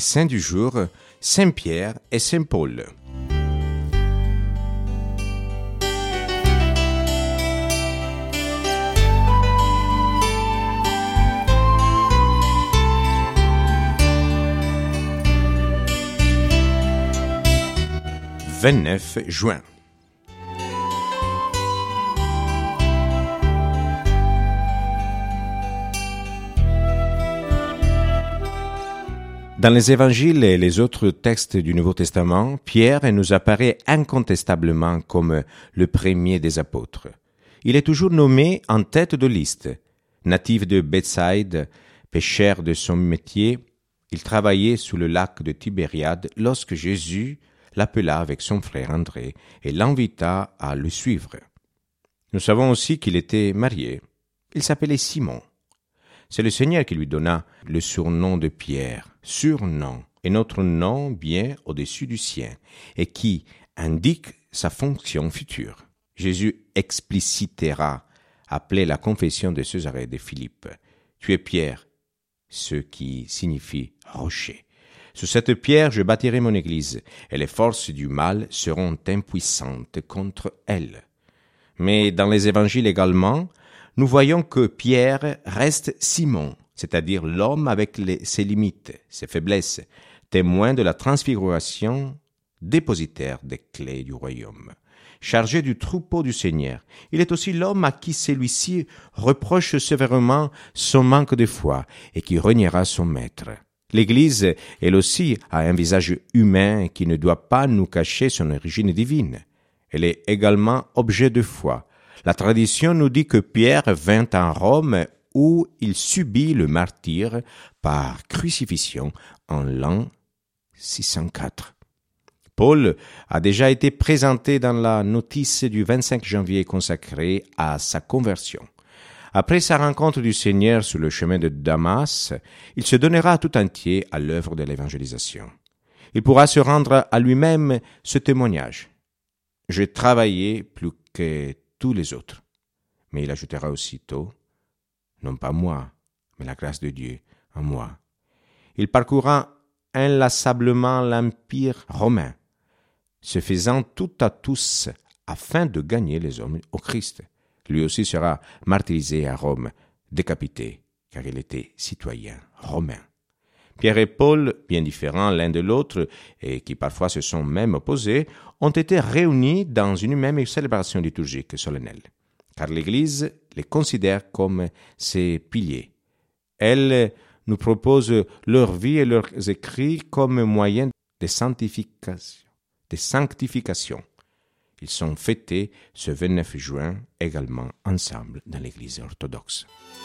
saints du jour, Saint Pierre et Saint Paul. « 29 juin. Dans les évangiles et les autres textes du Nouveau Testament, Pierre nous apparaît incontestablement comme le premier des apôtres. Il est toujours nommé en tête de liste. Natif de Bethsaïde, pêcheur de son métier, il travaillait sous le lac de Tibériade lorsque Jésus l'appela avec son frère André et l'invita à le suivre. Nous savons aussi qu'il était marié. Il s'appelait Simon. C'est le Seigneur qui lui donna le surnom de Pierre, surnom, et notre nom bien au-dessus du sien, et qui indique sa fonction future. Jésus explicitera, après la confession de Césarée de Philippe, « Tu es Pierre », ce qui signifie « rocher ». Sur cette pierre, je bâtirai mon église, et les forces du mal seront impuissantes contre elle. Mais dans les évangiles également, nous voyons que Pierre reste Simon, c'est-à-dire l'homme avec ses limites, ses faiblesses, témoin de la transfiguration, dépositaire des clés du royaume. Chargé du troupeau du Seigneur, il est aussi l'homme à qui celui-ci reproche sévèrement son manque de foi et qui reniera son maître. L'Église, elle aussi, a un visage humain qui ne doit pas nous cacher son origine divine. Elle est également objet de foi. La tradition nous dit que Pierre vint en Rome où il subit le martyre par crucifixion en l'an 604. Paul a déjà été présenté dans la notice du 25 janvier consacrée à sa conversion. Après sa rencontre du Seigneur sur le chemin de Damas, il se donnera tout entier à l'œuvre de l'évangélisation. Il pourra se rendre à lui-même ce témoignage. « J'ai travaillé plus que tous les autres. » Mais il ajoutera aussitôt, « Non pas moi, mais la grâce de Dieu en moi. » Il parcourra inlassablement l'Empire romain, se faisant tout à tous afin de gagner les hommes au Christ. Lui aussi sera martyrisé à Rome, décapité, car il était citoyen romain. Pierre et Paul, bien différents l'un de l'autre, et qui parfois se sont même opposés, ont été réunis dans une même célébration liturgique solennelle, car l'Église les considère comme ses piliers. Elle nous propose leur vie et leurs écrits comme moyen de sanctification. Ils sont fêtés ce 29 juin également ensemble dans l'Église orthodoxe.